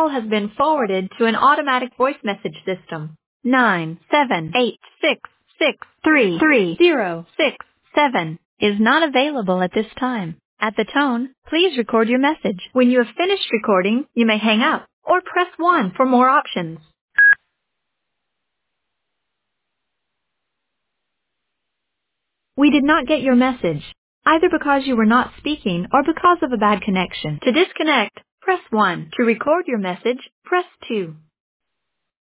call has been forwarded to an automatic voice message system. 97866333067 is not available at this time. At the tone, please record your message. When you have finished recording, you may hang up or press 1 for more options. We did not get your message, either because you were not speaking or because of a bad connection. To disconnect, press 1. To record your message, press 2.